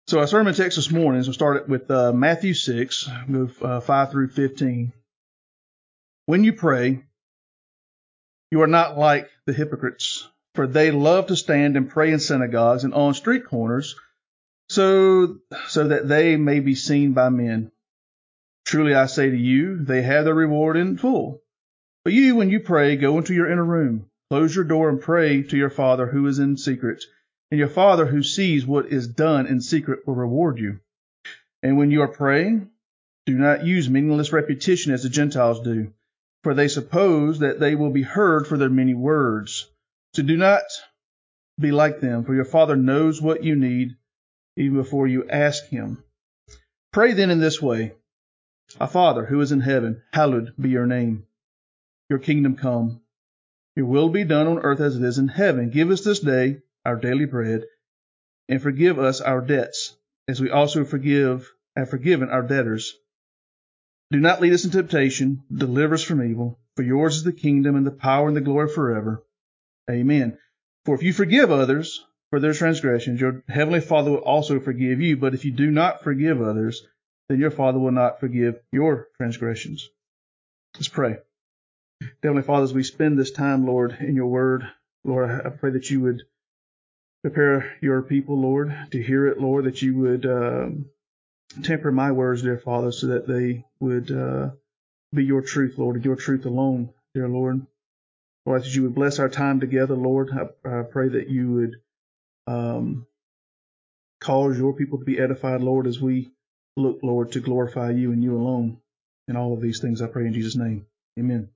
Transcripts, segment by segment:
So our sermon text this morning is we'll start with Matthew 6, go 5 through 15. When you pray, you are not like the hypocrites, for they love to stand and pray in synagogues and on street corners, so that they may be seen by men. Truly I say to you, they have their reward in full. But you, when you pray, go into your inner room, close your door and pray to your Father who is in secret. And your Father who sees what is done in secret will reward you. And when you are praying, do not use meaningless repetition as the Gentiles do, for they suppose that they will be heard for their many words. So do not be like them, for your Father knows what you need even before you ask Him. Pray then in this way: Our Father who is in heaven, hallowed be your name. Your kingdom come. Your will be done on earth as it is in heaven. Give us this day our daily bread, and forgive us our debts, as we also have forgiven our debtors. Do not lead us into temptation, deliver us from evil, for yours is the kingdom and the power and the glory forever. Amen. For if you forgive others for their transgressions, your heavenly Father will also forgive you. But if you do not forgive others, then your Father will not forgive your transgressions. Let's pray. Heavenly Father, as we spend this time, Lord, in your word, Lord, I pray that you would prepare your people, Lord, to hear it, Lord, that you would temper my words, dear Father, so that they would be your truth, Lord, and your truth alone, dear Lord. Lord, that you would bless our time together, Lord. I pray that you would cause your people to be edified, Lord, as we look, Lord, to glorify you and you alone. And all of these things I pray in Jesus' name. Amen.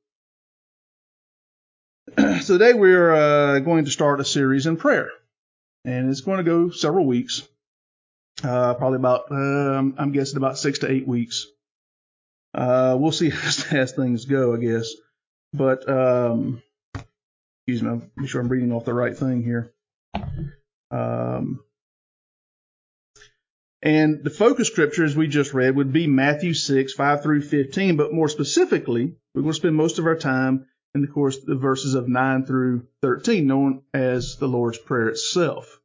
So today we're going to start a series in prayer. And it's going to go several weeks, probably about, I'm guessing about 6 to 8 weeks. We'll see as things go, I guess. But, excuse me, I'm sure I'm reading off the right thing here. And the focus scripture, as we just read, would be Matthew 6, 5 through 15. But more specifically, we're going to spend most of our time in, of course, the verses of 9 through 13, known as the Lord's Prayer itself.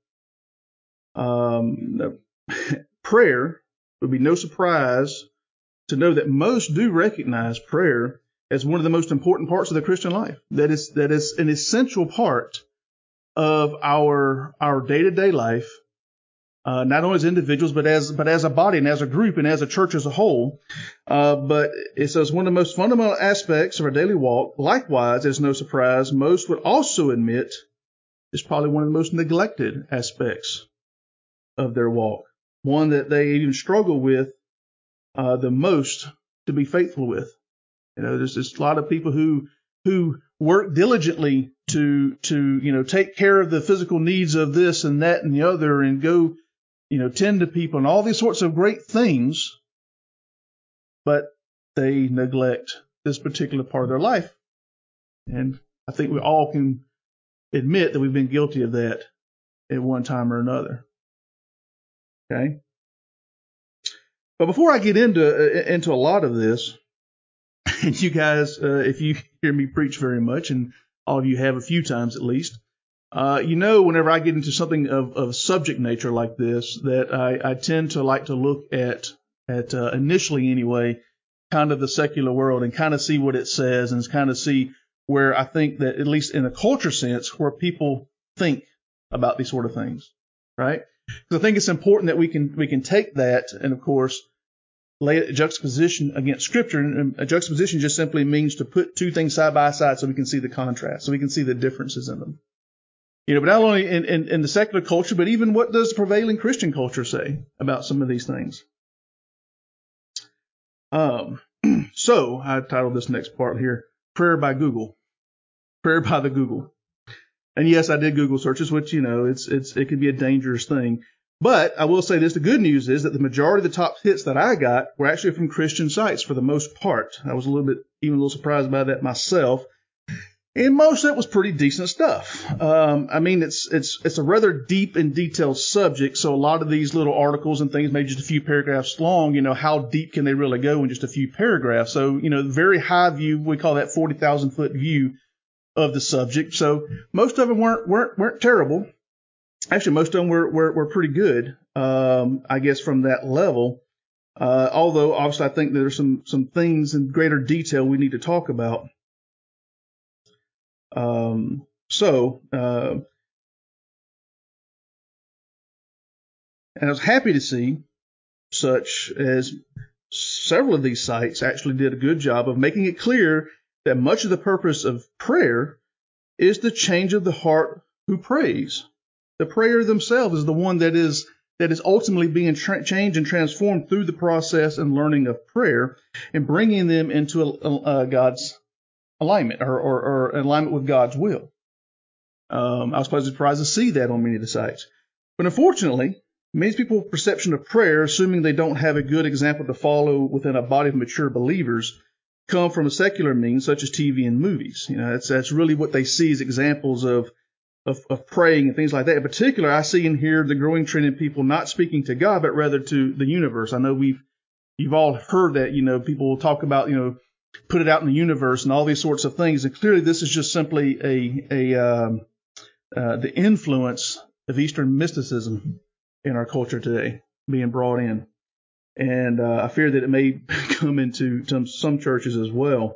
Prayer would be no surprise to know that most do recognize prayer as one of the most important parts of the Christian life. That is an essential part of our day-to-day life, not only as individuals, but as a body and as a group and as a church as a whole. But it's one of the most fundamental aspects of our daily walk. Likewise, it's no surprise, most would also admit it's probably one of the most neglected aspects of their walk. One that they even struggle with the most to be faithful with. You know, there's just a lot of people who work diligently to take care of the physical needs of this and that and the other, and go, tend to people and all these sorts of great things, but they neglect this particular part of their life. And I think we all can admit that we've been guilty of that at one time or another. Okay. But before I get into a lot of this, and you guys, if you hear me preach very much, and all of you have a few times at least, whenever I get into something of subject nature like this, that I tend to like to look at initially anyway, kind of the secular world and kind of see what it says, and kind of see where I think that, at least in a culture sense, where people think about these sort of things, right? Because I think it's important that we can take that and, of course, lay a juxtaposition against Scripture. And a juxtaposition just simply means to put two things side by side so we can see the contrast, so we can see the differences in them. But not only in the secular culture, but even what does the prevailing Christian culture say about some of these things. So I titled this next part here, Prayer by Google. Prayer by the Google. And yes, I did Google searches, which, it can be a dangerous thing. But I will say this, the good news is that the majority of the top hits that I got were actually from Christian sites for the most part. I was even a little surprised by that myself. And most of it was pretty decent stuff. It's a rather deep and detailed subject. So a lot of these little articles and things, maybe just a few paragraphs long, how deep can they really go in just a few paragraphs? So, very high view, we call that 40,000 foot view of the subject. So most of them weren't terrible. Actually, most of them were pretty good. I guess, from that level. Although, obviously, I think there's some things in greater detail we need to talk about. And I was happy to see such as several of these sites actually did a good job of making it clear that much of the purpose of prayer is the change of the heart who prays. The prayer themselves is the one that is ultimately being changed and transformed through the process and learning of prayer and bringing them into God's alignment or alignment with God's will. I was pleasantly surprised to see that on many of the sites. But unfortunately, many people's perception of prayer, assuming they don't have a good example to follow within a body of mature believers, come from a secular means such as TV and movies. That's really what they see as examples of praying and things like that. In particular, I see and hear the growing trend in people not speaking to God, but rather to the universe. I know you've all heard that, people will talk about, put it out in the universe and all these sorts of things. And clearly this is just simply the influence of Eastern mysticism in our culture today being brought in. And I fear that it may come into some churches as well.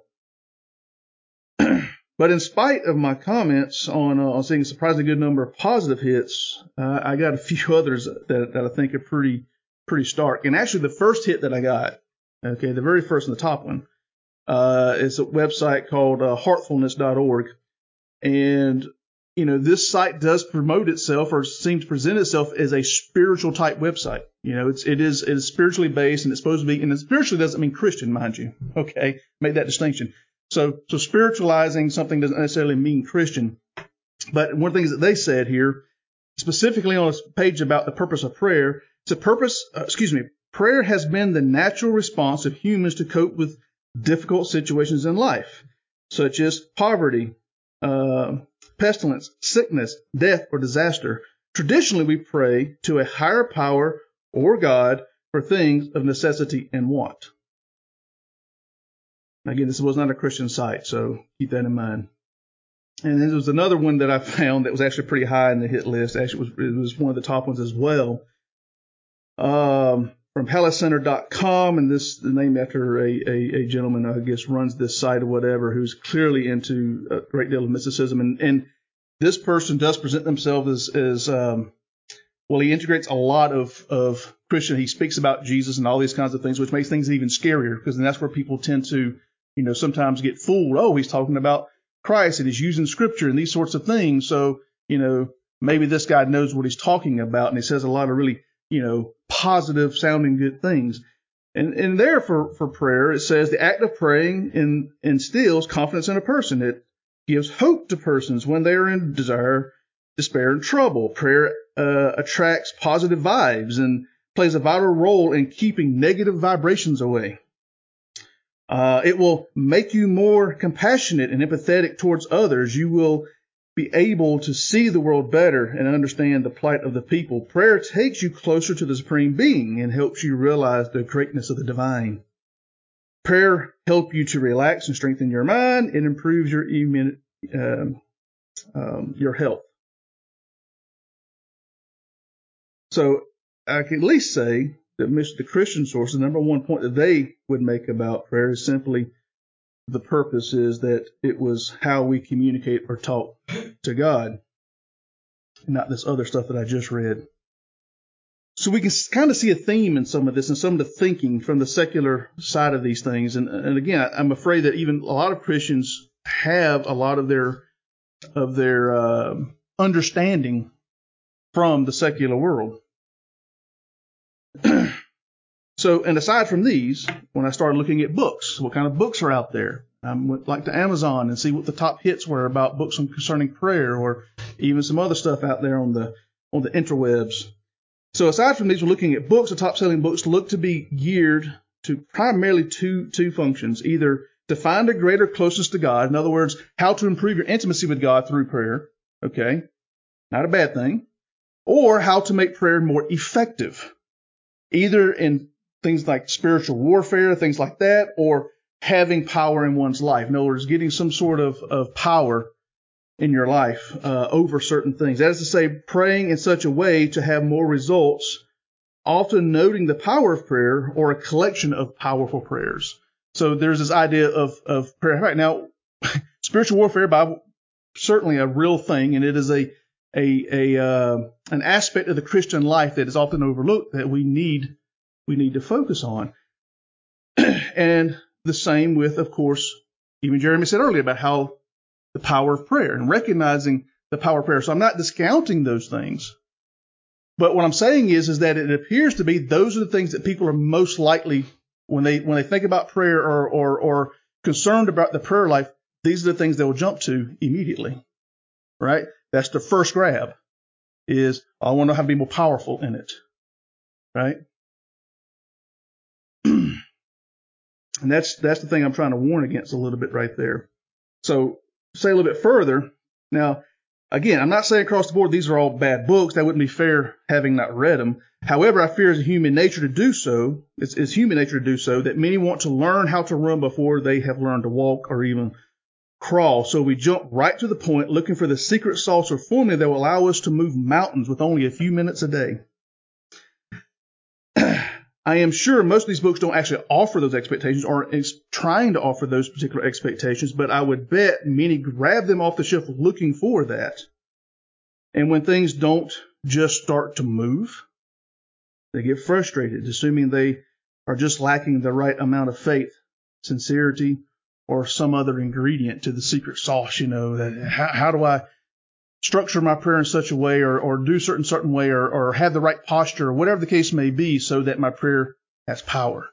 But in spite of my comments on seeing a surprisingly good number of positive hits, I got a few others that I think are pretty stark. And actually, the first hit that I got, the very first and the top one, is a website called heartfulness.org. And, this site does promote itself or seems to present itself as a spiritual type website. It is spiritually based, and it's supposed to be, and it spiritually doesn't mean Christian, mind you. Okay, make that distinction. So spiritualizing something doesn't necessarily mean Christian. But one of the things that they said here, specifically on a page about the purpose of prayer, prayer has been the natural response of humans to cope with difficult situations in life, such as poverty, pestilence, sickness, death, or disaster. Traditionally, we pray to a higher power or God for things of necessity and want. Again, this was not a Christian site, so keep that in mind. And then there was another one that I found that was actually pretty high in the hit list. Actually, it was one of the top ones as well. From HellaCenter.com, and this is named after a gentleman, I guess, runs this site or whatever, who's clearly into a great deal of mysticism. And this person does present themselves as he integrates a lot of Christian. He speaks about Jesus and all these kinds of things, which makes things even scarier, because then that's where people tend to, sometimes get fooled. Oh, he's talking about Christ and he's using scripture and these sorts of things. So, maybe this guy knows what he's talking about, and he says a lot of really, positive sounding good things. And there for prayer, it says the act of praying instills confidence in a person. It gives hope to persons when they are in desire, despair, and trouble. Prayer attracts positive vibes and plays a vital role in keeping negative vibrations away. It will make you more compassionate and empathetic towards others. You will be able to see the world better and understand the plight of the people. Prayer takes you closer to the Supreme Being and helps you realize the greatness of the divine. Prayer helps you to relax and strengthen your mind. It improves your health. So I can at least say that the Christian source, the number one point that they would make about prayer is simply the purpose is that it was how we communicate or talk to God, and not this other stuff that I just read. So we can kind of see a theme in some of this and some of the thinking from the secular side of these things. And again, I'm afraid that even a lot of Christians have a lot of their understanding from the secular world. So, and aside from these, when I started looking at books, what kind of books are out there? I went like to Amazon and see what the top hits were about books concerning prayer, or even some other stuff out there on the interwebs. So aside from these, we're looking at books. The top-selling books look to be geared to primarily two functions: either to find a greater closeness to God, in other words, how to improve your intimacy with God through prayer. Okay, not a bad thing. Or how to make prayer more effective, either in things like spiritual warfare, things like that, or having power in one's life. In other words, getting some sort of power in your life over certain things. That is to say, praying in such a way to have more results often noting the power of prayer or a collection of powerful prayers. So there's this idea of prayer. Right now, spiritual warfare, Bible, certainly a real thing, and it is an aspect of the Christian life that is often overlooked that we need to focus on. And the same with, of course, even Jeremy said earlier about how the power of prayer and recognizing the power of prayer. So I'm not discounting those things. But what I'm saying is that it appears to be those are the things that people are most likely, when they think about prayer or concerned about the prayer life, these are the things they will jump to immediately, right? That's the first grab is, I want to know how to be more powerful in it, right? And that's the thing I'm trying to warn against a little bit right there. So say a little bit further. Now, again, I'm not saying across the board these are all bad books. That wouldn't be fair having not read them. However, I fear it's human nature to do so. It's human nature to do so that many want to learn how to run before they have learned to walk or even crawl. So we jump right to the point looking for the secret sauce or formula that will allow us to move mountains with only a few minutes a day. I am sure most of these books don't actually offer those expectations or is trying to offer those particular expectations, but I would bet many grab them off the shelf looking for that. And when things don't just start to move, they get frustrated, assuming they are just lacking the right amount of faith, sincerity, or some other ingredient to the secret sauce, that how do I structure my prayer in such a way or do certain way or have the right posture or whatever the case may be so that my prayer has power.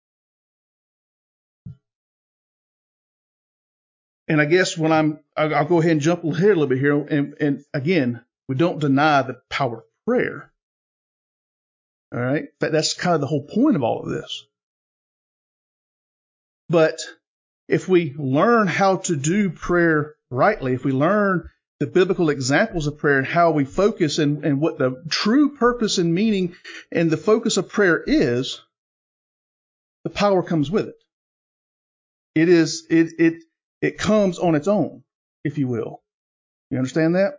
And I guess I'll go ahead and jump ahead a little bit here. And again, we don't deny the power of prayer. All right. But that's kind of the whole point of all of this. But if we learn how to do prayer rightly, if we learn the biblical examples of prayer and how we focus and what the true purpose and meaning and the focus of prayer is, the power comes with it. It comes on its own, if you will. You understand that?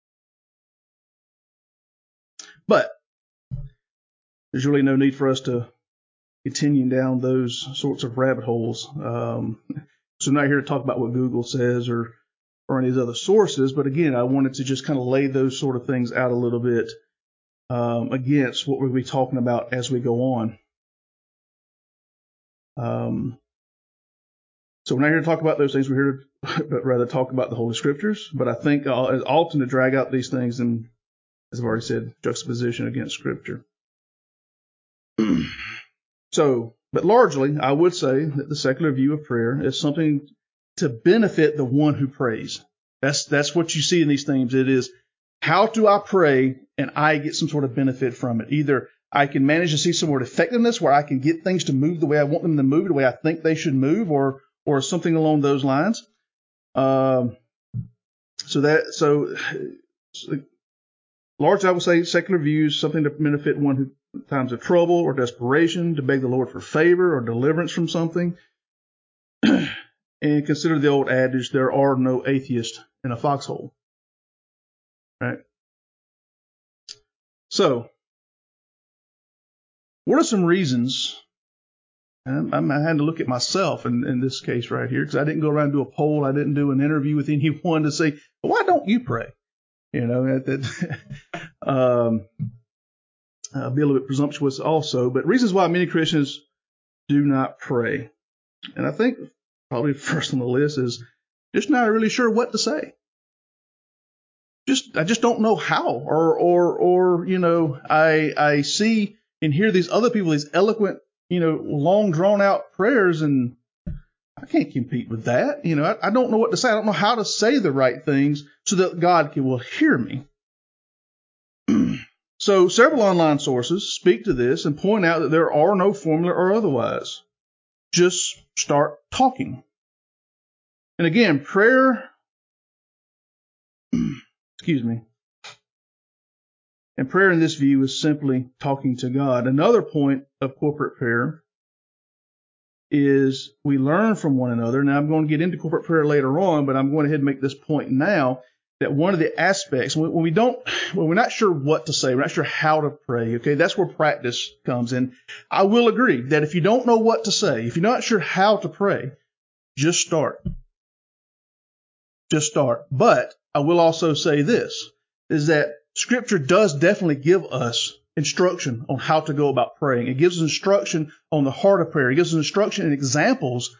But there's really no need for us to continue down those sorts of rabbit holes. So I'm not here to talk about what Google says or any of these other sources, but again, I wanted to just kind of lay those sort of things out a little bit against what we'll be talking about as we go on. So we're not here to talk about those things. We're here to but rather talk about the Holy Scriptures. But I think it's often to drag out these things and, as I've already said, juxtaposition against Scripture. But largely, I would say that the secular view of prayer is something to benefit the one who prays. That's what you see in these themes. It is, how do I pray and I get some sort of benefit from it? Either I can manage to see some sort of effectiveness where I can get things to move the way I want them to move, the way I think they should move, or something along those lines. So largely I would say secular views, something to benefit one who in times of trouble or desperation, to beg the Lord for favor or deliverance from something. And consider the old adage, there are no atheists in a foxhole. Right? So, what are some reasons? And I had to look at myself in this case right here, because I didn't go around and do a poll. I didn't do an interview with anyone to say, well, why don't you pray? Be a little bit presumptuous also. But reasons why many Christians do not pray. And I think probably first on the list is just not really sure what to say. I just don't know how, or I see and hear these other people, these eloquent, long drawn out prayers, and I can't compete with that. I don't know what to say. I don't know how to say the right things so that God will hear me. So several online sources speak to this and point out that there are no formula or otherwise. Just start talking. And again, prayer, and prayer in this view is simply talking to God. Another point of corporate prayer is we learn from one another. Now, I'm going to get into corporate prayer later on, but I'm going ahead and make this point now. that one of the aspects when we're not sure what to say, we're not sure how to pray. Okay, that's where practice comes in. I will agree that if you don't know what to say, if you're not sure how to pray, just start. Just start. But I will also say this, is that Scripture does definitely give us instruction on how to go about praying. It gives us instruction on the heart of prayer. It gives us instruction and examples,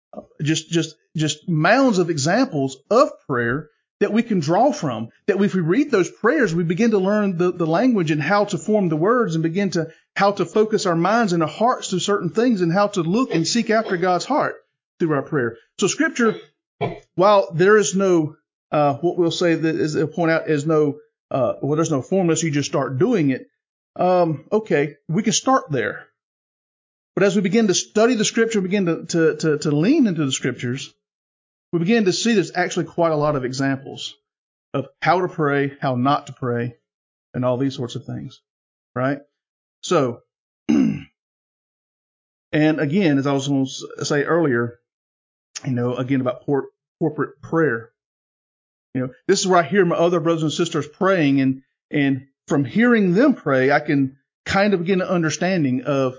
just mounds of examples of prayer that we can draw from. That if we read those prayers, we begin to learn the language and how to form the words and begin to how to focus our minds and our hearts to certain things and how to look and seek after God's heart through our prayer. So Scripture, while there is no, what we'll say that is a point out is no, there's no formula, so you just start doing it. Okay, we can start there. But as we begin to study the Scripture, begin to lean into the Scriptures, we begin to see there's actually quite a lot of examples of how to pray, how not to pray, and all these sorts of things, right? So, and again, as I was going to say earlier, again about corporate prayer. This is where I hear my other brothers and sisters praying, and from hearing them pray, I can kind of get an understanding of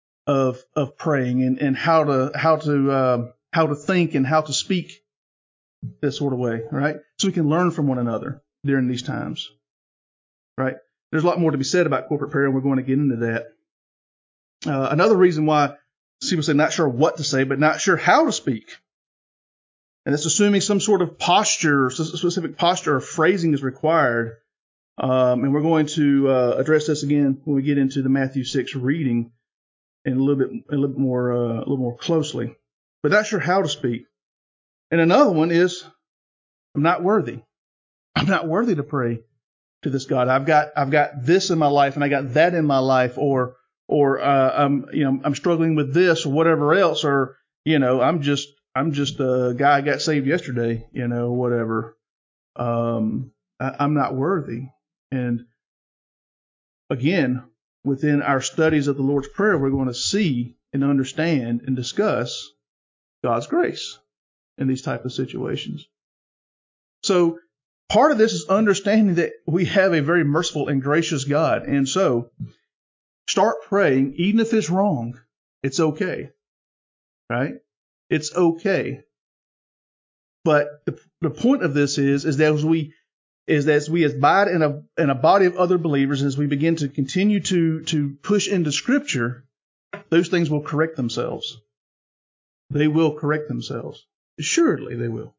praying and how to think and how to speak this sort of way, right? So we can learn from one another during these times, right? There's a lot more to be said about corporate prayer, and we're going to get into that. Another reason why people say not sure what to say, but not sure how to speak. And that's assuming some sort of posture, specific posture or phrasing is required. And we're going to address this again when we get into the Matthew 6 reading in a little bit more closely. But not sure how to speak. And another one is, I'm not worthy. I'm not worthy to pray to this God. I've got this in my life, and I got that in my life, or I'm struggling with this or whatever else, or I'm just a guy who got saved yesterday, whatever. I'm not worthy. And again, within our studies of the Lord's Prayer, we're going to see and understand and discuss God's grace in these type of situations. So part of this is understanding that we have a very merciful and gracious God. And so start praying, even if it's wrong. It's okay. Right? It's okay. But the point of this is that as we abide in a body of other believers, as we begin to continue to push into Scripture, those things will correct themselves. They will correct themselves. Assuredly, they will.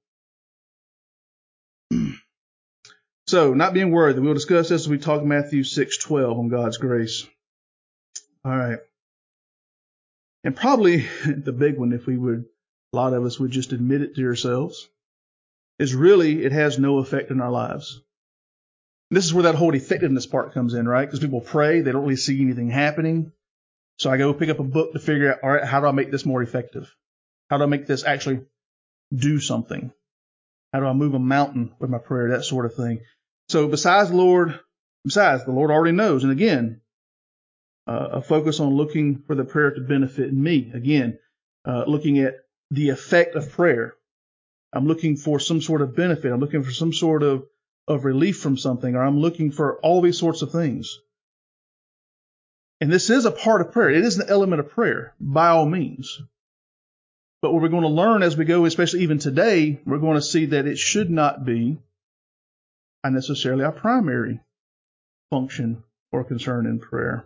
So, not being worthy. We'll discuss this as we talk Matthew 6:12 on God's grace. All right. And probably the big one, if a lot of us would just admit it to ourselves, is really it has no effect in our lives. And this is where that whole effectiveness part comes in, right? Because people pray, they don't really see anything happening. So I go pick up a book to figure out, all right, how do I make this more effective? How do I make this actually do something? How do I move a mountain with my prayer? That sort of thing. So besides, the Lord already knows. And again, a focus on looking for the prayer to benefit me. Again, looking at the effect of prayer. I'm looking for some sort of benefit. I'm looking for some sort of relief from something, or I'm looking for all these sorts of things. And this is a part of prayer. It is an element of prayer, by all means. But what we're going to learn as we go, especially even today, we're going to see that it should not be necessarily our primary function or concern in prayer.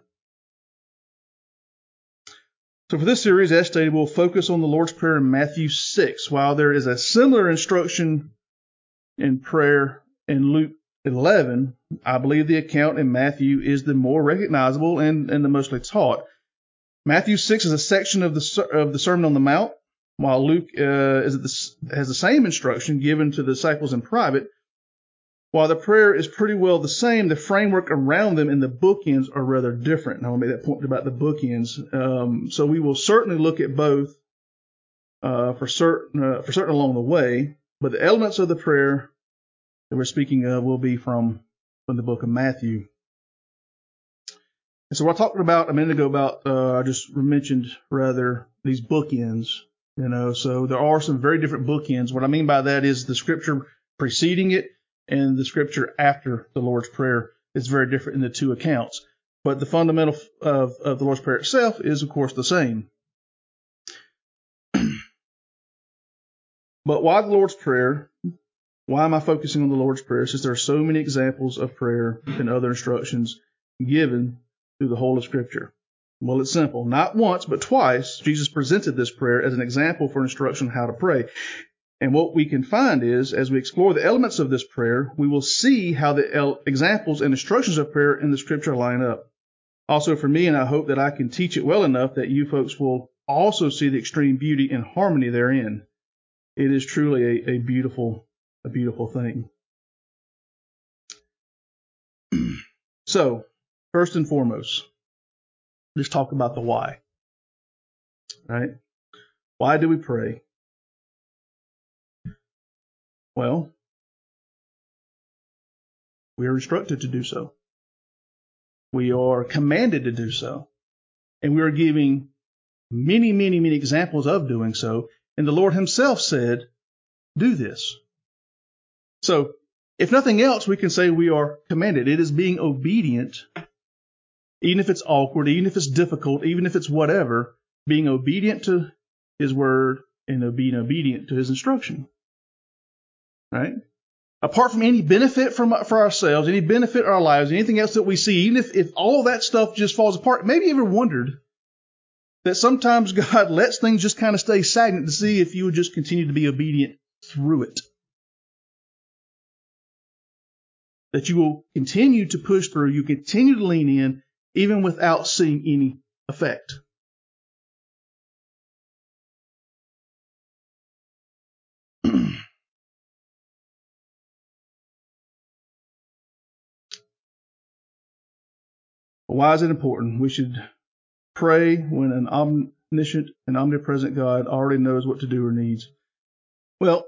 So for this series, as stated, we'll focus on the Lord's Prayer in Matthew 6. While there is a similar instruction in prayer in Luke 11, I believe the account in Matthew is the more recognizable and the mostly taught. Matthew 6 is a section of the Sermon on the Mount, while Luke has the same instruction given to the disciples in private. While the prayer is pretty well the same, the framework around them and the bookends are rather different. And I want to make that point about the bookends. So we will certainly look at both for certain along the way, but the elements of the prayer that we're speaking of will be from the book of Matthew. And so what I talked about a minute ago about, I just mentioned rather these bookends, so there are some very different bookends. What I mean by that is the scripture preceding it and the scripture after the Lord's Prayer is very different in the two accounts. But the fundamental of the Lord's Prayer itself is, of course, the same. But why the Lord's Prayer? Why am I focusing on the Lord's Prayer? Since there are so many examples of prayer and other instructions given through the whole of Scripture. Well, it's simple. Not once, but twice, Jesus presented this prayer as an example for instruction on how to pray. And what we can find is, as we explore the elements of this prayer, we will see how the examples and instructions of prayer in the Scripture line up. Also for me, and I hope that I can teach it well enough that you folks will also see the extreme beauty and harmony therein. It is truly a beautiful thing. So, first and foremost, let's talk about the why. Right? Why do we pray? Well, we are instructed to do so. We are commanded to do so. And we are giving many, many, many examples of doing so. And the Lord himself said, do this. So, if nothing else, we can say we are commanded. It is being obedient, even if it's awkward, even if it's difficult, even if it's whatever, being obedient to his word and being obedient to his instruction. Right? Apart from any benefit for ourselves, any benefit in our lives, anything else that we see, even if all that stuff just falls apart, maybe you ever wondered that sometimes God lets things just kind of stay stagnant to see if you would just continue to be obedient through it. That you will continue to push through, you continue to lean in, even without seeing any effect. Why is it important? We should pray when an omniscient and omnipresent God already knows what to do or needs. Well,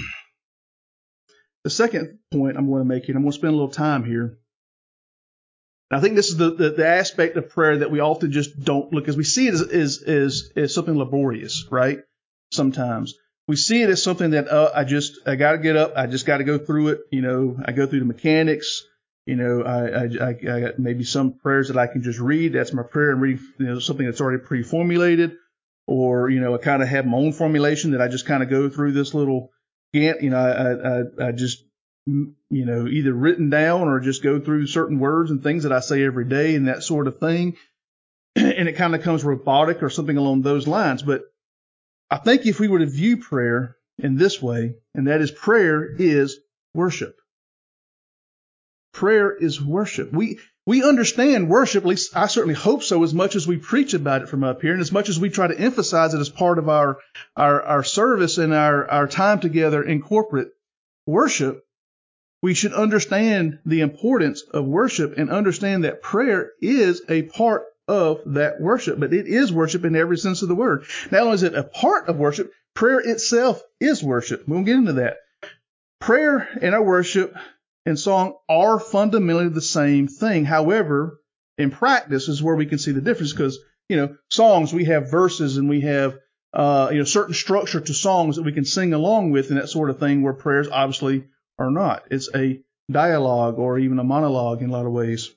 the second point I'm going to make here, and I'm going to spend a little time here. I think this is the aspect of prayer that we often just don't look, as we see it as something laborious, right? Sometimes we see it as something that I got to get up, I just got to go through it. I go through the mechanics. I got maybe some prayers that I can just read. That's my prayer, and reading something that's already pre-formulated, or I kind of have my own formulation that I just kind of go through this little Gantt. I just either written down or just go through certain words and things that I say every day and that sort of thing. And it kind of comes robotic or something along those lines. But I think if we were to view prayer in this way, and that is prayer is worship. Prayer is worship. We understand worship, at least I certainly hope so, as much as we preach about it from up here and as much as we try to emphasize it as part of our service and our time together in corporate worship. We should understand the importance of worship and understand that prayer is a part of that worship, but it is worship in every sense of the word. Not only is it a part of worship, prayer itself is worship. We'll get into that. Prayer and our worship and song are fundamentally the same thing. However, in practice is where we can see the difference, because, songs, we have verses and we have, certain structure to songs that we can sing along with and that sort of thing, where prayers obviously are not. It's a dialogue or even a monologue in a lot of ways.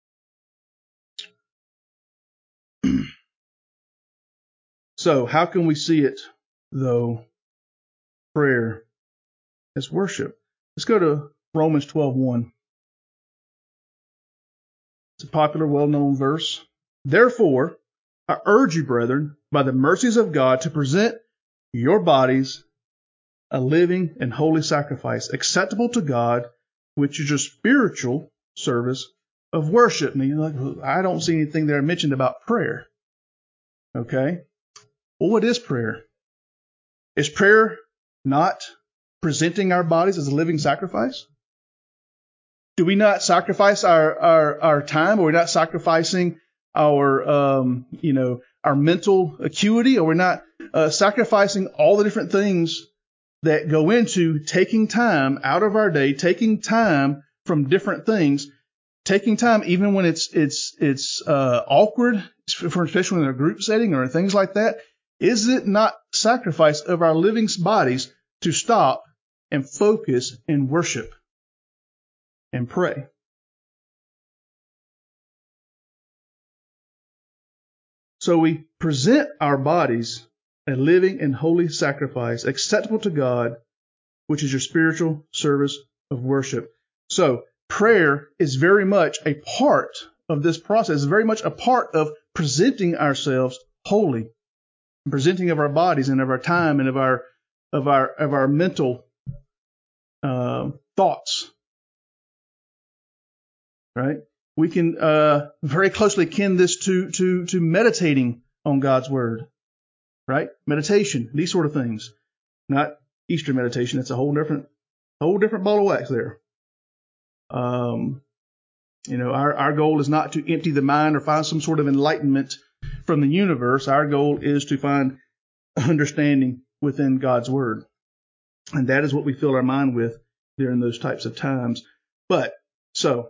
So how can we see it, though, prayer as worship? Let's go to Romans 12:1. It's a popular, well-known verse. Therefore, I urge you, brethren, by the mercies of God, to present your bodies a living and holy sacrifice, acceptable to God, which is your spiritual service of worship. And I don't see anything there mentioned about prayer. Okay? Well, what is prayer? Is prayer not presenting our bodies as a living sacrifice? Do we not sacrifice our time? Are we not sacrificing our mental acuity? Or we're not sacrificing all the different things that go into taking time out of our day, taking time from different things, taking time even when it's awkward, especially in a group setting or things like that? Is it not sacrifice of our living bodies to stop and focus and worship? and pray. So we present our bodies a living and holy sacrifice acceptable to God, which is your spiritual service of worship. So prayer is very much a part of this process, very much a part of presenting ourselves holy, presenting of our bodies and of our time and of our mental thoughts. Right? We can very closely kin this to meditating on God's word. Right? Meditation, these sort of things. Not Eastern meditation. It's a whole different ball of wax there. Our goal is not to empty the mind or find some sort of enlightenment from the universe. Our goal is to find understanding within God's word. And that is what we fill our mind with during those types of times. So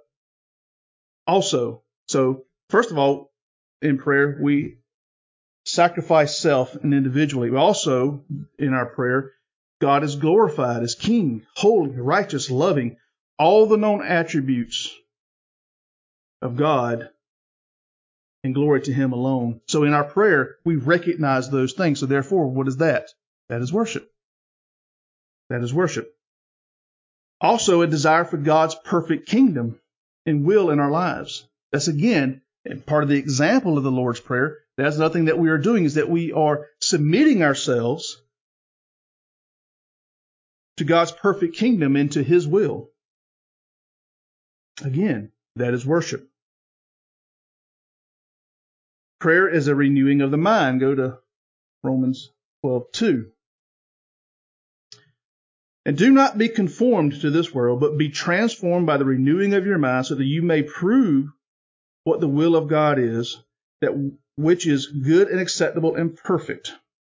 first of all, in prayer, we sacrifice self and individually. We also, in our prayer, God is glorified as King, holy, righteous, loving, all the known attributes of God, and glory to Him alone. So in our prayer, we recognize those things. So therefore, what is that? That is worship. That is worship. Also, a desire for God's perfect kingdom and will in our lives. That's again part of the example of the Lord's Prayer. That's nothing that we are doing, is that we are submitting ourselves to God's perfect kingdom and to His will. Again, that is worship. Prayer is a renewing of the mind. Go to Romans 12:2. And do not be conformed to this world, but be transformed by the renewing of your mind, so that you may prove what the will of God is, that which is good and acceptable and perfect.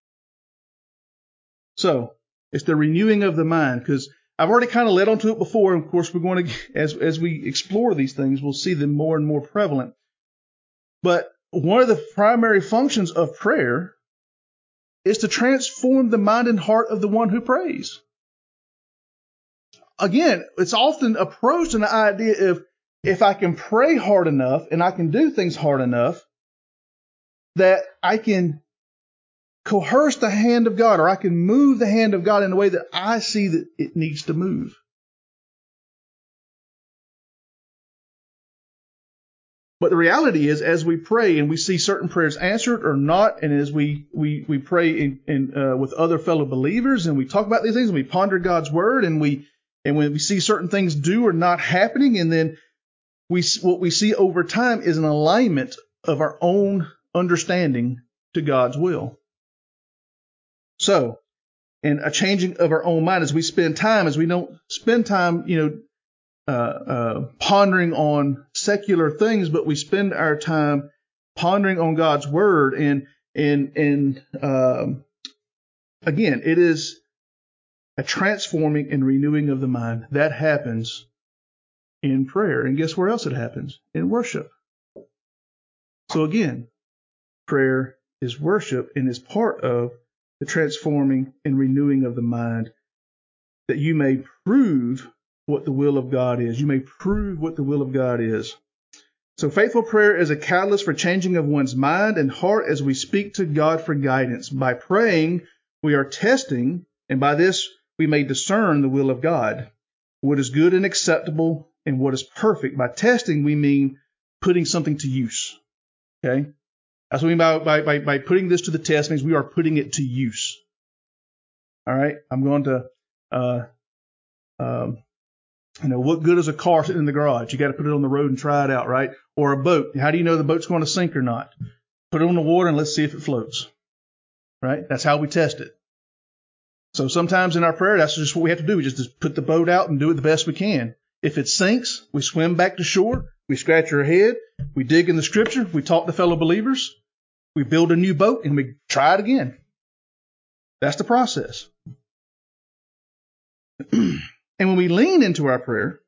So, it's the renewing of the mind, because I've already kind of led onto it before, and of course we're going to, as we explore these things, we'll see them more and more prevalent. But one of the primary functions of prayer is to transform the mind and heart of the one who prays. Again, it's often approached in the idea of, if I can pray hard enough and I can do things hard enough, that I can coerce the hand of God, or I can move the hand of God in a way that I see that it needs to move. But the reality is, as we pray and we see certain prayers answered or not, and as we pray with other fellow believers, and we talk about these things, and we ponder God's word, and when we see certain things do or not happening, and then what we see over time is an alignment of our own understanding to God's will. So, and a changing of our own mind as we spend time, as we don't spend time, pondering on secular things, but we spend our time pondering on God's word. And again, it is a transforming and renewing of the mind that happens in prayer. And guess where else it happens? In worship. So again, prayer is worship and is part of the transforming and renewing of the mind, that you may prove what the will of God is. You may prove what the will of God is. So faithful prayer is a catalyst for changing of one's mind and heart as we speak to God for guidance. By praying, we are testing, and by this we may discern the will of God, what is good and acceptable and what is perfect. By testing, we mean putting something to use. Okay? That's what we mean by putting this to the test, means we are putting it to use. All right? I'm going to, what good is a car sitting in the garage? You got to put it on the road and try it out, right? Or a boat. How do you know the boat's going to sink or not? Put it on the water and let's see if it floats. Right? That's how we test it. So sometimes in our prayer, that's just what we have to do. We just put the boat out and do it the best we can. If it sinks, we swim back to shore. We scratch our head. We dig in the scripture. We talk to fellow believers. We build a new boat and we try it again. That's the process. And when we lean into our prayer,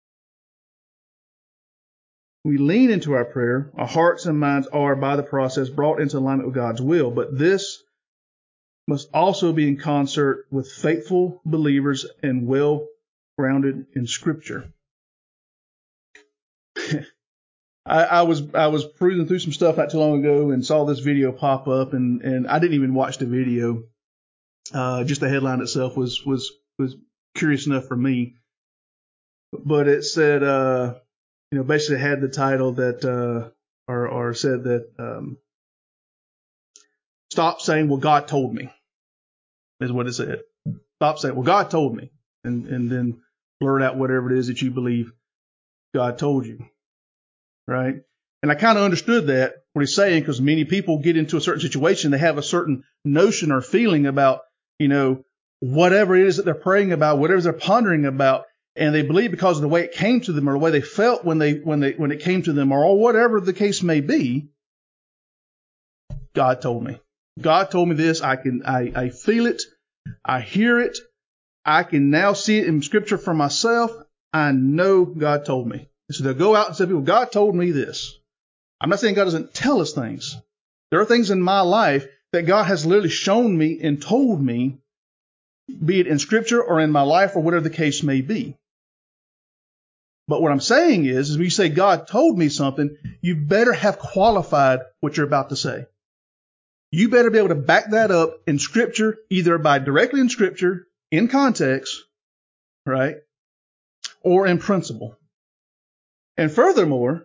our hearts and minds are, by the process, brought into alignment with God's will. But this must also be in concert with faithful believers and well-grounded in Scripture. I was cruising through some stuff not too long ago and saw this video pop up, and I didn't even watch the video. Just the headline itself was curious enough for me. But it said, basically had the title that, or said that, stop saying, well, God told me, is what it said. Stop saying, well, God told me, and then blurt out whatever it is that you believe God told you. Right? And I kind of understood that, what he's saying, because many people get into a certain situation, they have a certain notion or feeling about, whatever it is that they're praying about, whatever they're pondering about, and they believe because of the way it came to them or the way they felt when it came to them, or whatever the case may be, God told me. God told me this. I feel it. I hear it. I can now see it in Scripture for myself. I know God told me. So they'll go out and say, people, God told me this. I'm not saying God doesn't tell us things. There are things in my life that God has literally shown me and told me, be it in Scripture or in my life or whatever the case may be. But what I'm saying is when you say God told me something, you better have qualified what you're about to say. You better be able to back that up in Scripture, either by directly in Scripture, in context, right, or in principle. And furthermore,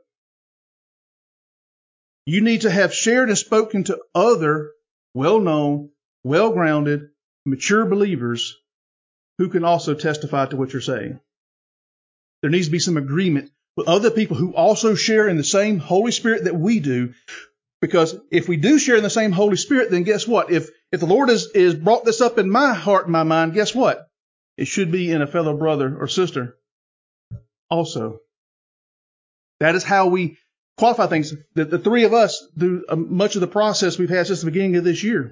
you need to have shared and spoken to other well-known, well-grounded, mature believers who can also testify to what you're saying. There needs to be some agreement with other people who also share in the same Holy Spirit that we do. Because if we do share in the same Holy Spirit, then guess what? If the Lord is brought this up in my heart and my mind, guess what? It should be in a fellow brother or sister also. That is how we qualify things. The three of us do much of the process we've had since the beginning of this year,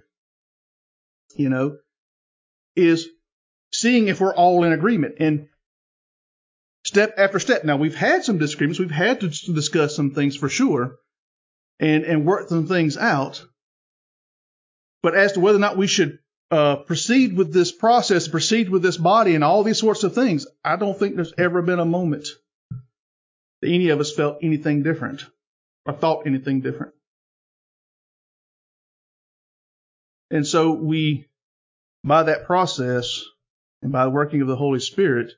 is seeing if we're all in agreement. And step after step. Now, we've had some disagreements. We've had to discuss some things for sure and work some things out. But as to whether or not we should proceed with this process, proceed with this body and all these sorts of things, I don't think there's ever been a moment that any of us felt anything different or thought anything different. And so we, by that process and by the working of the Holy Spirit,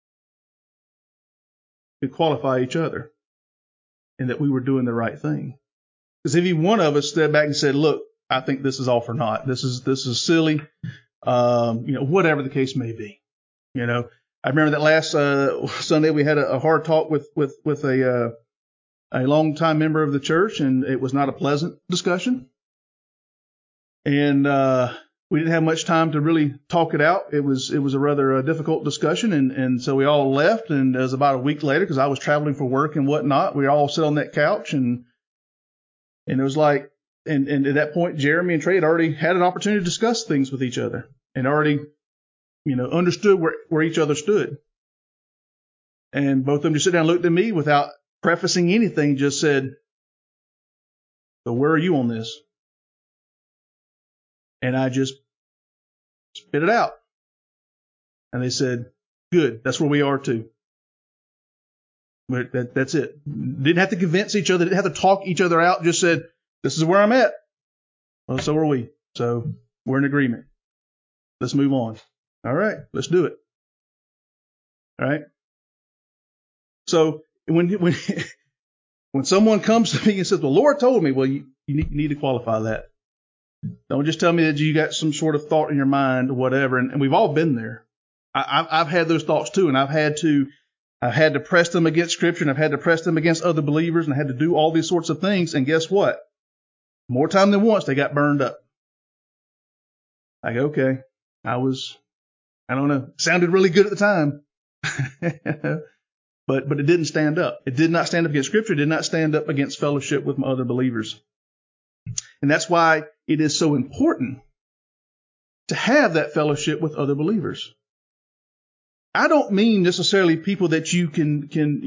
could qualify each other and that we were doing the right thing. Because if even one of us stepped back and said, look, I think this is all for naught. This is silly. Whatever the case may be. I remember that last Sunday we had a hard talk with a longtime member of the church, and it was not a pleasant discussion. And we didn't have much time to really talk it out. It was a rather difficult discussion, and so we all left. And it was about a week later, because I was traveling for work and whatnot. We all sit on that couch, and it was like, and at that point, Jeremy and Trey had already had an opportunity to discuss things with each other, and already, understood where each other stood. And both of them just sit down and looked at me without prefacing anything, just said, so where are you on this? And I just spit it out. And they said, good, that's where we are too. That's it. Didn't have to convince each other, didn't have to talk each other out, just said, this is where I'm at. Well, so are we. So we're in agreement. Let's move on. All right, let's do it. All right. So when someone comes to me and says, the Lord told me, well, you need to qualify that. Don't just tell me that you got some sort of thought in your mind or whatever. And we've all been there. I've had those thoughts too, and I've had to press them against Scripture, and I've had to press them against other believers, and I had to do all these sorts of things. And guess what? More time than once, they got burned up. I go, okay, I don't know, sounded really good at the time, but it didn't stand up. It did not stand up against Scripture. It did not stand up against fellowship with my other believers. And that's why it is so important to have that fellowship with other believers. I don't mean necessarily people that you can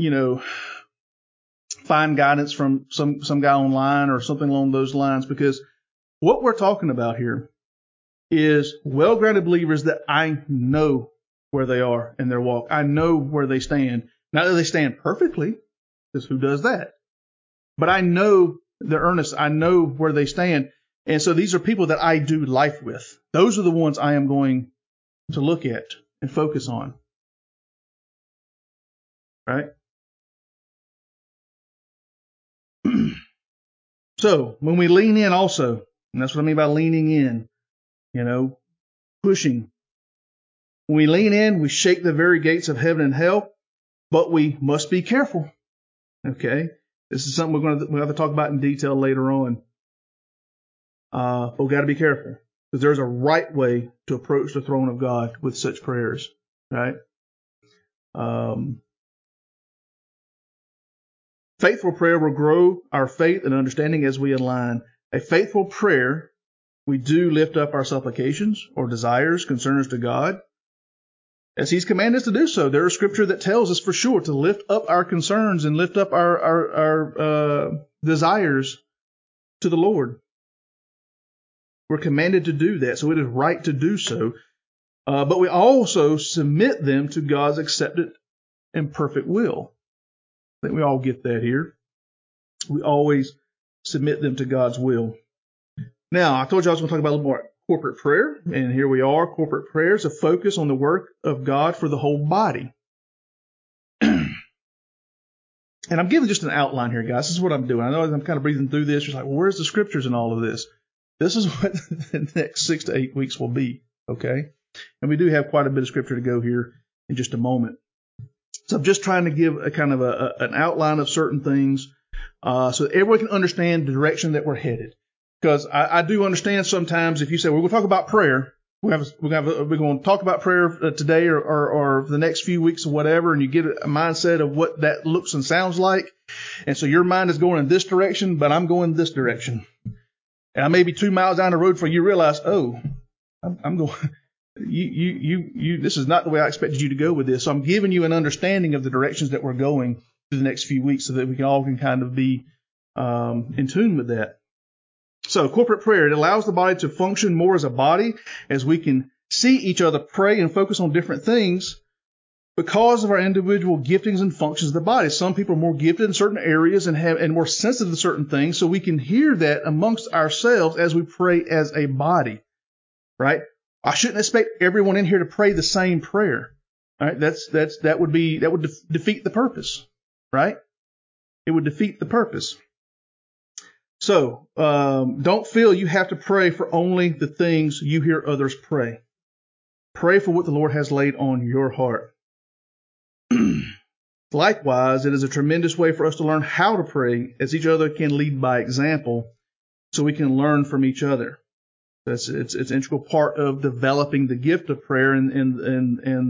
find guidance from some guy online or something along those lines, because what we're talking about here is well-grounded believers that I know where they are in their walk. I know where they stand. Not that they stand perfectly, Because who does that? But I know the earnest. I know where they stand. And so these are people that I do life with. Those are the ones I am going to look at and focus on. Right? So when we lean in also, and that's what I mean by leaning in, pushing. When we lean in, we shake the very gates of heaven and hell, but we must be careful. Okay? This is something we'll have to talk about in detail later on. But we've got to be careful, because there's a right way to approach the throne of God with such prayers, right? Faithful prayer will grow our faith and understanding as we align. A faithful prayer, we do lift up our supplications or desires, concerns to God, as He's commanded us to do so. There is scripture that tells us for sure to lift up our concerns and lift up our desires to the Lord. We're commanded to do that, so it is right to do so. But we also submit them to God's accepted and perfect will. I think we all get that here. We always submit them to God's will. Now, I told you I was going to talk about a little more corporate prayer, and here we are. Corporate prayer is a focus on the work of God for the whole body. And I'm giving just an outline here, guys. This is what I'm doing. I know I'm kind of breathing through this. You're like, well, where's the scriptures in all of this? This is what the next 6 to 8 weeks will be, okay? And we do have quite a bit of scripture to go here in just a moment. So I'm just trying to give a kind of an outline of certain things so that everyone can understand the direction that we're headed. Because I do understand sometimes if you say, we're going to talk about prayer, we're going to talk about prayer today or the next few weeks or whatever, and you get a mindset of what that looks and sounds like. And so your mind is going in this direction, but I'm going this direction. And I may be 2 miles down the road before you realize, oh, I'm going, this is not the way I expected you to go with this. So I'm giving you an understanding of the directions that we're going through the next few weeks so that we can all kind of be in tune with that. So corporate prayer, it allows the body to function more as a body as we can see each other pray and focus on different things because of our individual giftings and functions of the body. Some people are more gifted in certain areas and more sensitive to certain things, so we can hear that amongst ourselves as we pray as a body, right? I shouldn't expect everyone in here to pray the same prayer, right? That would defeat the purpose, right? It would defeat the purpose. So don't feel you have to pray for only the things you hear others pray. Pray for what the Lord has laid on your heart. Likewise, it is a tremendous way for us to learn how to pray, as each other can lead by example, so we can learn from each other. It's an integral part of developing the gift of prayer and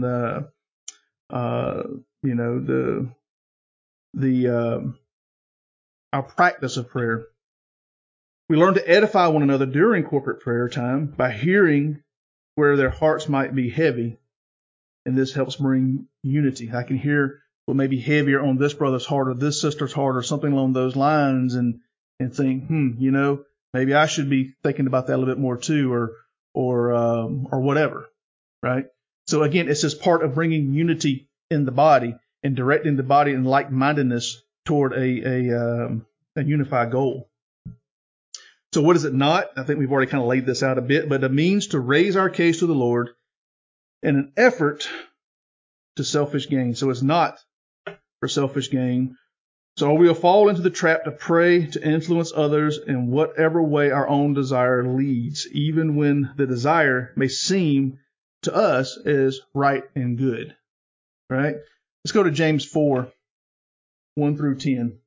our practice of prayer. We learn to edify one another during corporate prayer time by hearing where their hearts might be heavy, and this helps bring unity. I can hear what may be heavier on this brother's heart or this sister's heart or something along those lines, and think, maybe I should be thinking about that a little bit more too, or whatever, right? So again, it's just part of bringing unity in the body and directing the body in like-mindedness toward a unified goal. So what is it not? I think we've already kind of laid this out a bit, but a means to raise our case to the Lord in an effort to selfish gain. So it's not for selfish gain. So we'll fall into the trap to pray to influence others in whatever way our own desire leads, even when the desire may seem to us as right and good. Right? Let's go to James 4, 1 through 10.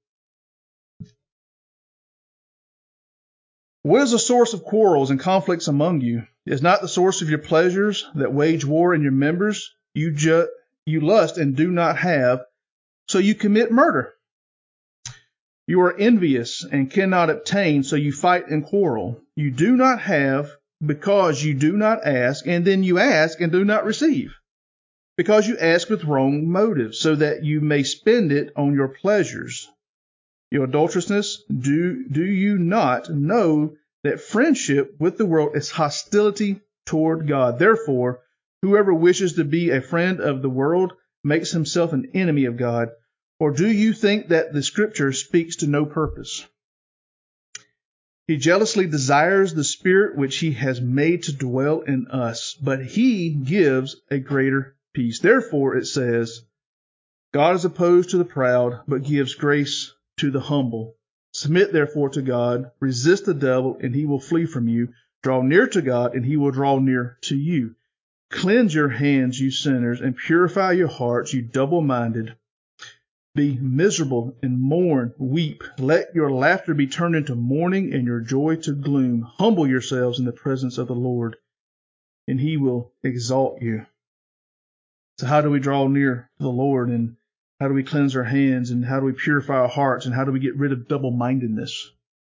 What is the source of quarrels and conflicts among you? Is not the source of your pleasures that wage war in your members? You lust and do not have, so you commit murder. You are envious and cannot obtain, so you fight and quarrel. You do not have because you do not ask, and then you ask and do not receive, because you ask with wrong motives, so that you may spend it on your pleasures. You adulterousness, do you not know that friendship with the world is hostility toward God? Therefore, whoever wishes to be a friend of the world makes himself an enemy of God. Or do you think that the Scripture speaks to no purpose? He jealously desires the Spirit which he has made to dwell in us, but he gives a greater peace. Therefore, it says, God is opposed to the proud, but gives grace to the humble. Submit therefore to God, resist the devil, and he will flee from you. Draw near to God, and he will draw near to you. Cleanse your hands, you sinners, and purify your hearts, you double-minded. Be miserable and mourn, weep. Let your laughter be turned into mourning and your joy to gloom. Humble yourselves in the presence of the Lord, and he will exalt you. So how do we draw near to the Lord, and how do we cleanse our hands, and how do we purify our hearts, and how do we get rid of double-mindedness?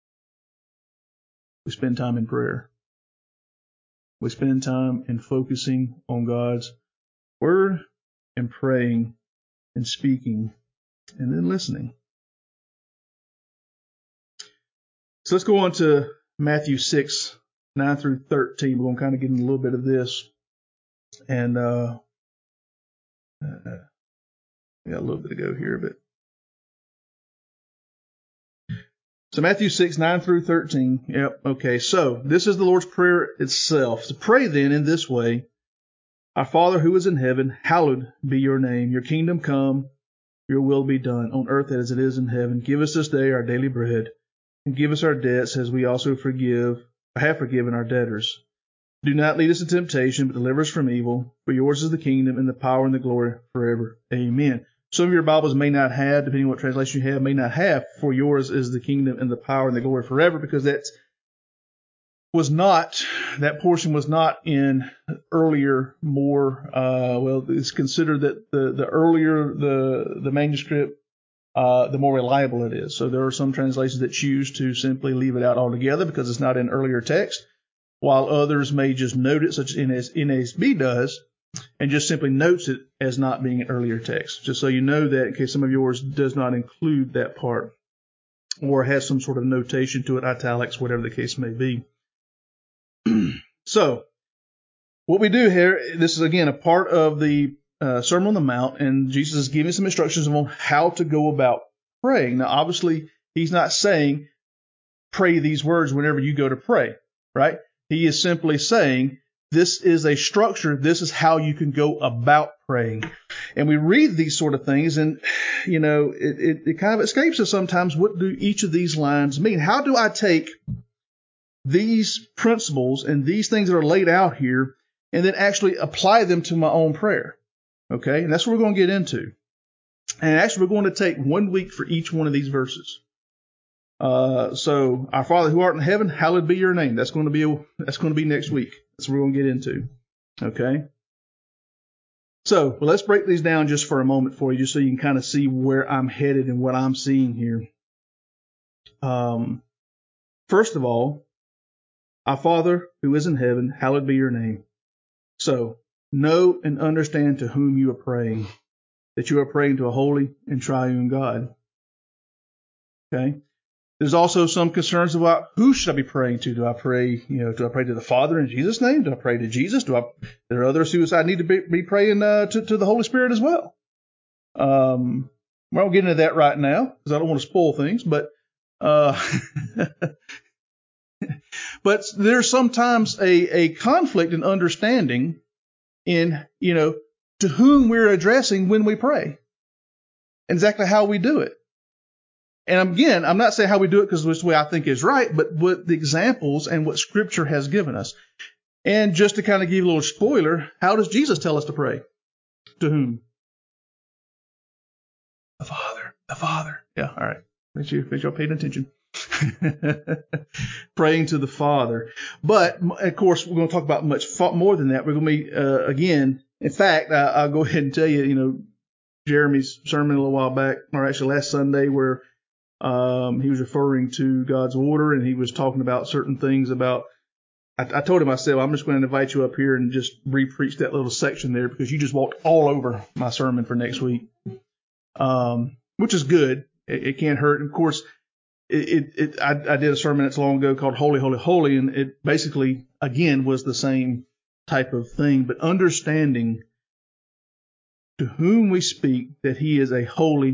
We spend time in prayer. We spend time in focusing on God's word and praying and speaking and then listening. So let's go on to Matthew 6, 9 through 13. We're going to kind of get into a little bit of this. And we got a little bit to go here, but so Matthew 6, 9 through 13. Yep. Okay. So this is the Lord's Prayer itself. So pray then in this way. Our Father who is in heaven, hallowed be your name. Your kingdom come, your will be done on earth as it is in heaven. Give us this day our daily bread, and give us our debts as we also have forgiven our debtors. Do not lead us into temptation, but deliver us from evil. For yours is the kingdom and the power and the glory forever. Amen. Some of your Bibles may not have, depending on what translation you have, may not have, for yours is the kingdom and the power and the glory forever, because that portion was not in earlier, it's considered that the earlier the manuscript, the more reliable it is. So there are some translations that choose to simply leave it out altogether because it's not in earlier text, while others may just note it, such as NASB does, and just simply notes it as not being an earlier text. Just so you know that in case some of yours does not include that part or has some sort of notation to it, italics, whatever the case may be. So what we do here, this is again a part of the Sermon on the Mount, and Jesus is giving some instructions on how to go about praying. Now, obviously, he's not saying pray these words whenever you go to pray, right? He is simply saying this is a structure. This is how you can go about praying. And we read these sort of things, and it kind of escapes us sometimes. What do each of these lines mean? How do I take these principles and these things that are laid out here and then actually apply them to my own prayer? Okay, and that's what we're going to get into. And actually, we're going to take 1 week for each one of these verses. So, our Father who art in heaven, hallowed be your name. That's going to be next week. That's what we're going to get into. Okay. So, let's break these down just for a moment for you, just so you can kind of see where I'm headed and what I'm seeing here. First of all, our Father who is in heaven, hallowed be your name. So, know and understand to whom you are praying, that you are praying to a holy and triune God. Okay. There's also some concerns about who should I be praying to. Do I pray to the Father in Jesus' name? Do I pray to Jesus? There are others who I need to be praying to the Holy Spirit as well. We won't get into that right now because I don't want to spoil things, but but there's sometimes a conflict in understanding in, to whom we're addressing when we pray, and exactly how we do it. And again, I'm not saying how we do it because it's the way I think is right, but what the examples and what Scripture has given us. And just to kind of give you a little spoiler, how does Jesus tell us to pray? To whom? The Father. The Father. Yeah, all right. Make sure y'all paying attention. Praying to the Father. But, of course, we're going to talk about much more than that. We're going to be, again, in fact, I'll go ahead and tell you, Jeremy's sermon a little while back, or actually last Sunday, where he was referring to God's order, and he was talking about certain things about, I told him, I said, well, I'm just going to invite you up here and just re-preach that little section there because you just walked all over my sermon for next week, which is good. It can't hurt. And of course, I did a sermon that's long ago called Holy, Holy, Holy, and it basically, again, was the same type of thing, but understanding to whom we speak that he is a holy,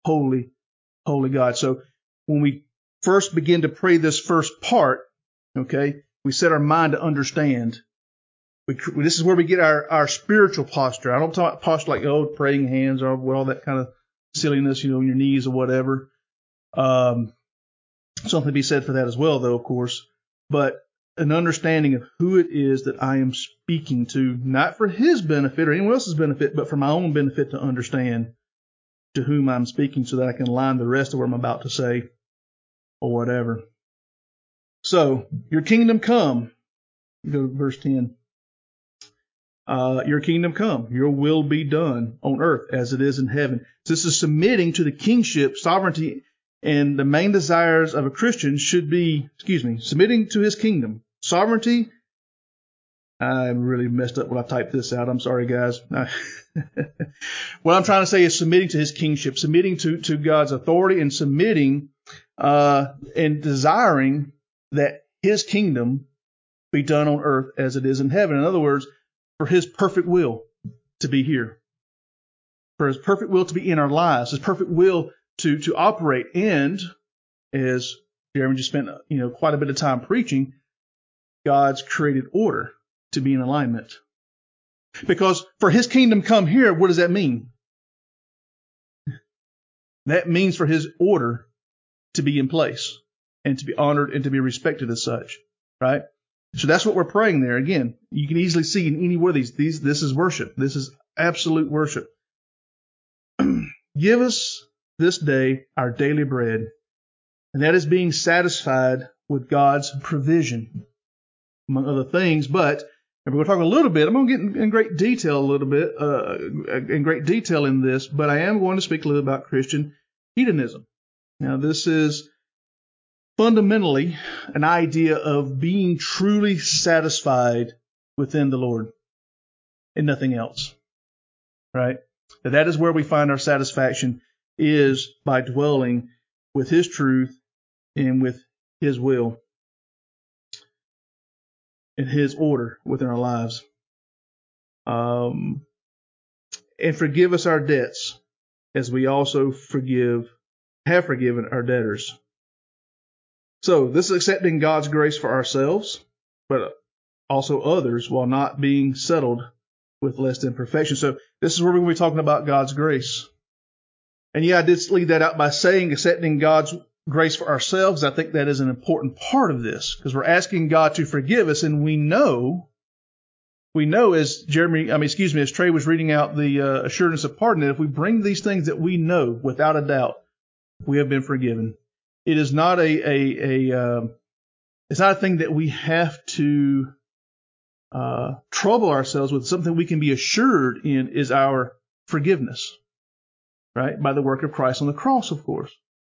holy, holy God. So when we first begin to pray this first part, okay, we set our mind to understand. This is where we get our spiritual posture. I don't talk about posture like, praying hands or all that kind of silliness, on your knees or whatever. Something to be said for that as well, though, of course. But an understanding of who it is that I am speaking to, not for his benefit or anyone else's benefit, but for my own benefit to understand to whom I'm speaking so that I can align the rest of what I'm about to say or whatever. So, your kingdom come. Go to verse 10. Your kingdom come, your will be done on earth as it is in heaven. So this is submitting to the kingship, sovereignty, and the main desires of a Christian should be, submitting to his kingdom. Sovereignty, I really messed up when I typed this out. I'm sorry, guys. What I'm trying to say is submitting to his kingship, submitting to God's authority, and submitting and desiring that his kingdom be done on earth as it is in heaven. In other words, for his perfect will to be here, for his perfect will to be in our lives, his perfect will to operate. And as Jeremy just spent quite a bit of time preaching, God's created order to be in alignment. Because for his kingdom come here, what does that mean? That means for his order to be in place and to be honored and to be respected as such, right? So that's what we're praying there. Again, you can easily see in any one of these, this is worship. This is absolute worship. Give us this day our daily bread, and that is being satisfied with God's provision, among other things. But and we're going to talk a little bit. I'm going to get in great detail in this, but I am going to speak a little about Christian hedonism. Now, this is fundamentally an idea of being truly satisfied within the Lord and nothing else, right? That is where we find our satisfaction, is by dwelling with his truth and with his will and his order within our lives. And forgive us our debts as we also have forgiven our debtors. So this is accepting God's grace for ourselves, but also others, while not being settled with less than perfection. So this is where we're going to be talking about God's grace. And I did leave that out by saying accepting God's grace for ourselves. I think that is an important part of this, because we're asking God to forgive us, and we know as Trey was reading out the assurance of pardon, that if we bring these things that we know without a doubt, we have been forgiven. It is not it's not a thing that we have to trouble ourselves with. Something we can be assured in is our forgiveness, right? By the work of Christ on the cross, of course.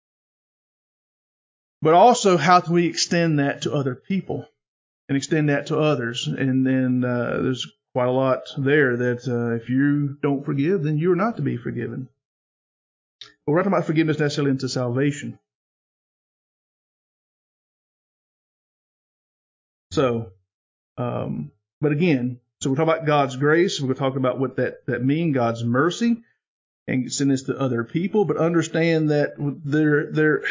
But also, how can we extend that to other people and extend that to others? And then there's quite a lot there that if you don't forgive, then you are not to be forgiven. But we're not talking about forgiveness necessarily into salvation. So, but again, so we're talking about God's grace. We're going to talk about what that means, God's mercy, and send this to other people. But understand that there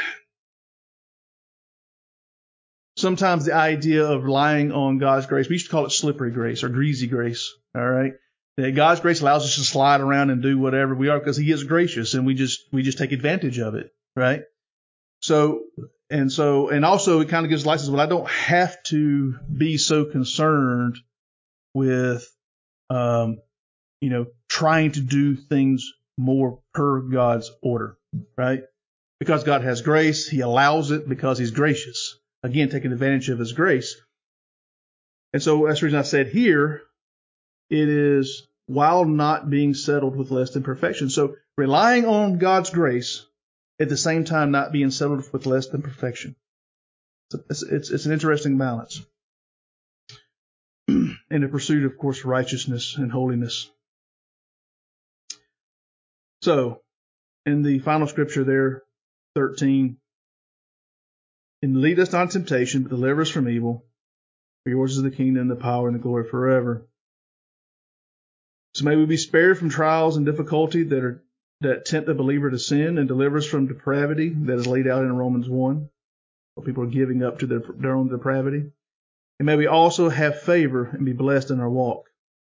sometimes the idea of relying on God's grace, we used to call it slippery grace or greasy grace. All right, that God's grace allows us to slide around and do whatever we are because He is gracious, and we just take advantage of it, right? And also it kind of gives license. Well, I don't have to be so concerned with, trying to do things more per God's order, right? Because God has grace, He allows it because He's gracious. Again, taking advantage of His grace. And so that's the reason I said here, it is while not being settled with less than perfection. So relying on God's grace, at the same time not being settled with less than perfection. It's an interesting balance. In the pursuit, of course, righteousness and holiness. So, in the final scripture there, 13, and lead us not into temptation, but deliver us from evil. For yours is the kingdom, the power, and the glory forever. So may we be spared from trials and difficulty that are that tempt the believer to sin and deliver us from depravity that is laid out in Romans 1, where people are giving up to their own depravity. And may we also have favor and be blessed in our walk.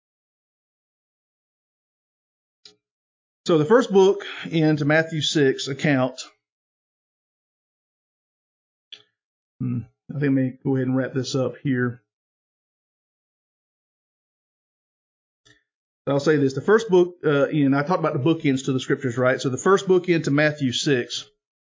So the first book into Matthew 6 account, I think I may go ahead and wrap this up here. I'll say this. The first book, I talked about the bookends to the scriptures, right? So the first book into Matthew 6,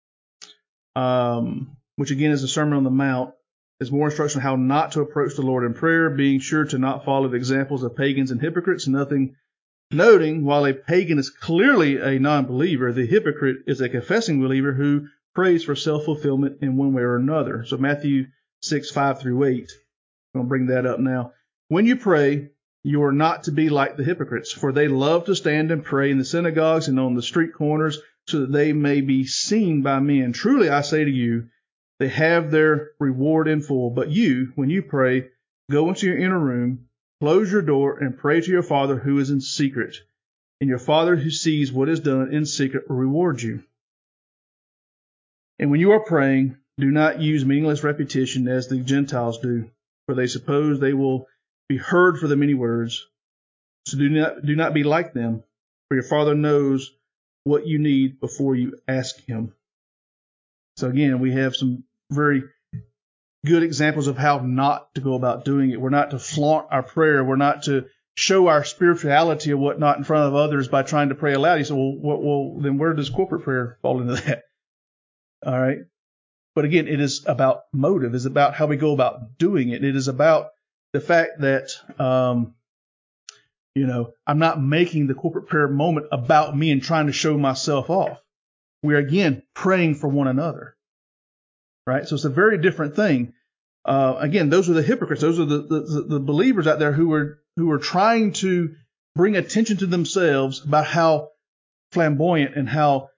which again is the Sermon on the Mount, is more instruction on how not to approach the Lord in prayer, being sure to not follow the examples of pagans and hypocrites, noting while a pagan is clearly a non-believer, the hypocrite is a confessing believer who prays for self-fulfillment in one way or another. So Matthew 6, 5 through 8. I'm going to bring that up now. When you pray, you are not to be like the hypocrites, for they love to stand and pray in the synagogues and on the street corners so that they may be seen by men. Truly, I say to you, they have their reward in full. But you, when you pray, go into your inner room, close your door, and pray to your Father who is in secret. And your Father who sees what is done in secret will reward you. And when you are praying, do not use meaningless repetition as the Gentiles do, for they suppose they will be heard for the many words. So do not be like them, for your Father knows what you need before you ask Him. So again, we have some very good examples of how not to go about doing it. We're not to flaunt our prayer. We're not to show our spirituality or whatnot in front of others by trying to pray aloud. You say, well, then where does corporate prayer fall into that? All right. But again, it is about motive. It's about how we go about doing it. It is about the fact that, I'm not making the corporate prayer moment about me and trying to show myself off. We're again praying for one another. Right? So it's a very different thing. Again, those are the hypocrites. Those are the believers out there who are trying to bring attention to themselves about how flamboyant and how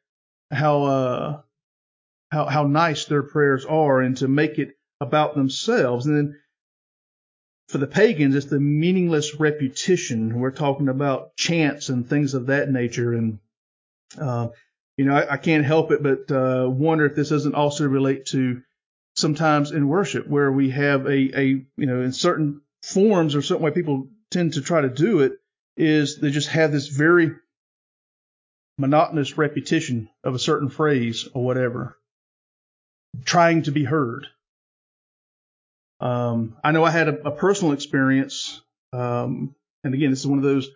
nice their prayers are, and to make it about themselves. And then for the pagans, it's the meaningless repetition. We're talking about chants and things of that nature. And I can't help it but wonder if this doesn't also relate to sometimes in worship, where we have in certain forms or certain way people tend to try to do it, is they just have this very monotonous repetition of a certain phrase or whatever, trying to be heard. I know I had a personal experience, and again, this is one of those,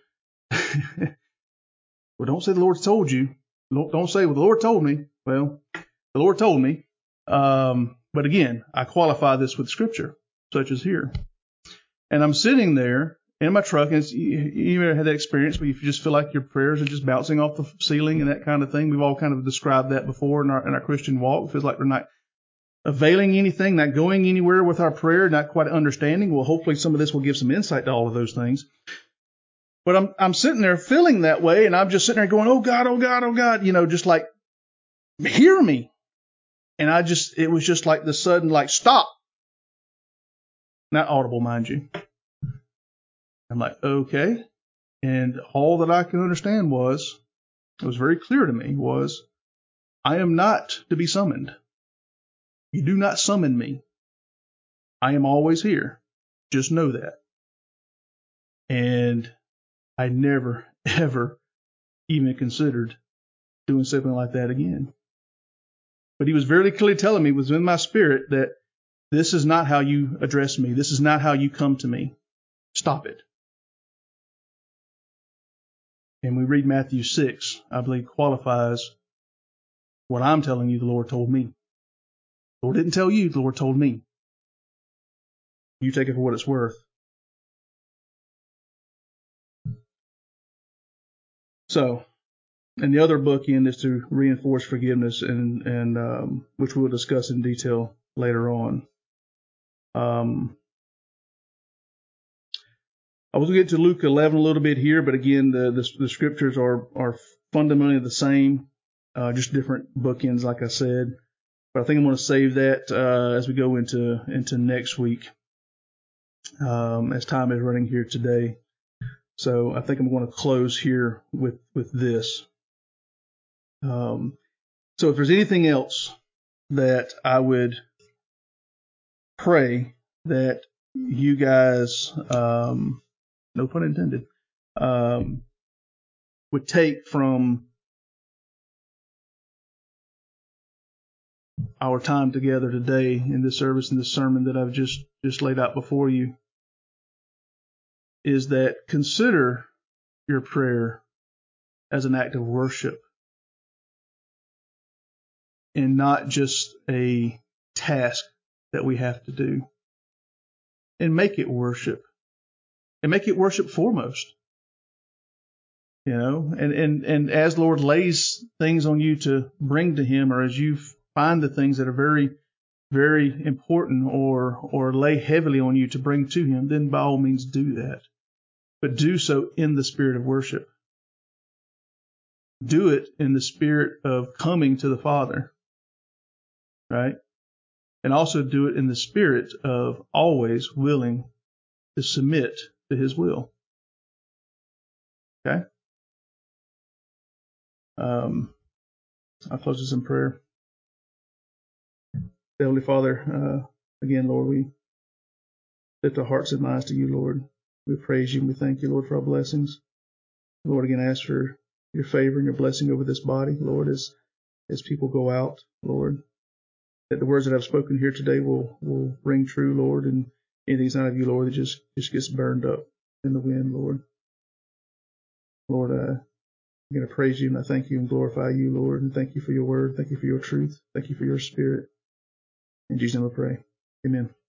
well, don't say the Lord told you. Don't say, well, the Lord told me. Well, the Lord told me. But again, I qualify this with scripture, such as here. And I'm sitting there in my truck, and you ever had that experience where you just feel like your prayers are just bouncing off the ceiling and that kind of thing? We've all kind of described that before in our Christian walk. It feels like we're not availing anything, not going anywhere with our prayer, not quite understanding. Well, hopefully some of this will give some insight to all of those things. But I'm sitting there feeling that way, and I'm just sitting there going, oh God, oh God, oh God, just like, hear me. And it was just like the sudden, like, stop. Not audible, mind you. I'm like, okay. And all that I can understand it was very clear to me was, I am not to be summoned. You do not summon me. I am always here. Just know that. And I never, ever even considered doing something like that again. But he was very clearly telling me, within my spirit, that this is not how you address me. This is not how you come to me. Stop it. And we read Matthew 6, I believe qualifies what I'm telling you the Lord told me. The Lord didn't tell you, the Lord told me. You take it for what it's worth. So, and the other bookend is to reinforce forgiveness, and which we'll discuss in detail later on. I was going to get to Luke 11 a little bit here, but again, the scriptures are fundamentally the same, just different bookends, like I said. But I think I'm going to save that as we go into next week, as time is running here today. So I think I'm going to close here with this. So if there's anything else that I would pray that you guys, no pun intended, would take from our time together today in this service and this sermon that I've just laid out before you, is that consider your prayer as an act of worship and not just a task that we have to do. And make it worship. And make it worship foremost. You know, and as Lord lays things on you to bring to Him, or as you find the things that are very, very important or lay heavily on you to bring to Him, then by all means do that. But do so in the spirit of worship. Do it in the spirit of coming to the Father. Right? And also do it in the spirit of always willing to submit to His will. Okay? I'll close this in prayer. Heavenly Father, again, Lord, we lift our hearts and minds to you, Lord. We praise you and we thank you, Lord, for our blessings. Lord, again, ask for your favor and your blessing over this body, Lord, as people go out, Lord, that the words that I've spoken here today will ring true, Lord, and anything's not of you, Lord, that just gets burned up in the wind, Lord. Lord, I'm going to praise you and I thank you and glorify you, Lord, and thank you for your word. Thank you for your truth. Thank you for your spirit. In Jesus' name I pray. Amen.